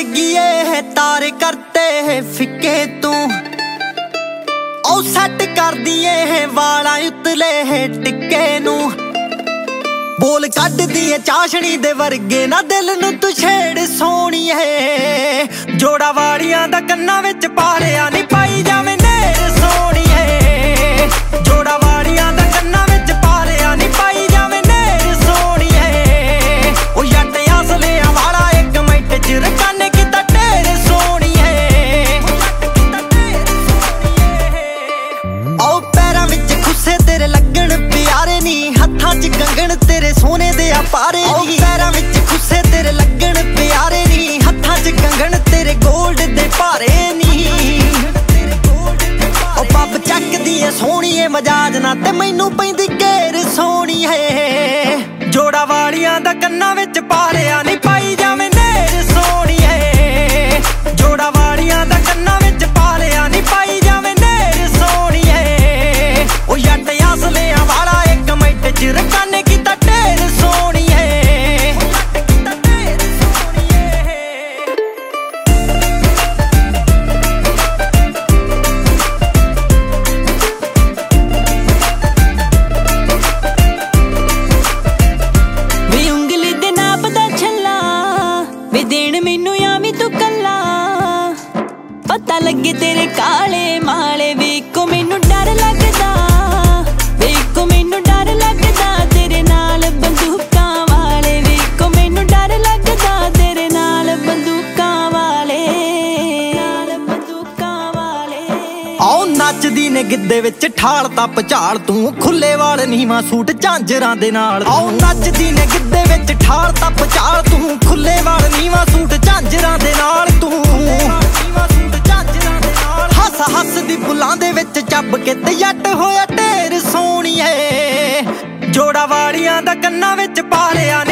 वर्गी है तारे करते है फिके तू ओ सैट कर दिए है वाला उतले है टिक्के नू बोल कढ़ दिए चाशनी दे वर्गे ना दिल नू तू छेड़ सोनी है जोड़ा वालियां दा कन्ना विच पालिया नी पाई जावे नेर सोनी है जोड़ा वालियां दा कन्ना विच पालिया नी पाई जावे नेर सोनी है ओ जट असलियां वाला एक मिंट च रकाने किता ढेर सोनी है ओ पैरां विच खुसे तेरे लगण प्यारे नी हत्थां च कंगण तेरे सोने दे पारे नी पैरां विच खुसे तेरे लगण प्यारे नी हत्थां च कंगण तेरे गोल्ड दे भारे नी ओ पब चकदी है सोहणी है मजाज ना ते मैनू पैंदी घेर सोहणी है जोड़ा वालियां दा कन्ना विच पालिया नी पाई जावे नेर सोहणी है जोड़ा वालियां दा कन्ना विच पालिया नी पाई जावे नेर सोहणी है ओ जट असलियां वाला एक मिंट च रकाने किता ढेर सोहणी है देण मैनू आवी तू कल्ला पता लगे तेरे काले माले वेखो मैनू डर लगदा वेखो मैनू डर लगदा तेरे नाल बंदूकां वाले वेखो मैनू डर लगदा तेरे नाल बंदूकां वाले आओ नचदी ने गिद्दे विच ठाल तप झाल तू खुले वाल नीवा सूट झांजरां दे नाल आओ नचदी ने गिद्दे विच ठाल तप झाल तू खुले वाल नीवा सूट झांजरां दे नाल तू हस हस दी बुलां दे विच ਚੱਬ के ते जट होया ढेर सोहणी है जोड़ा वालियां दा कन्ना विच पालिया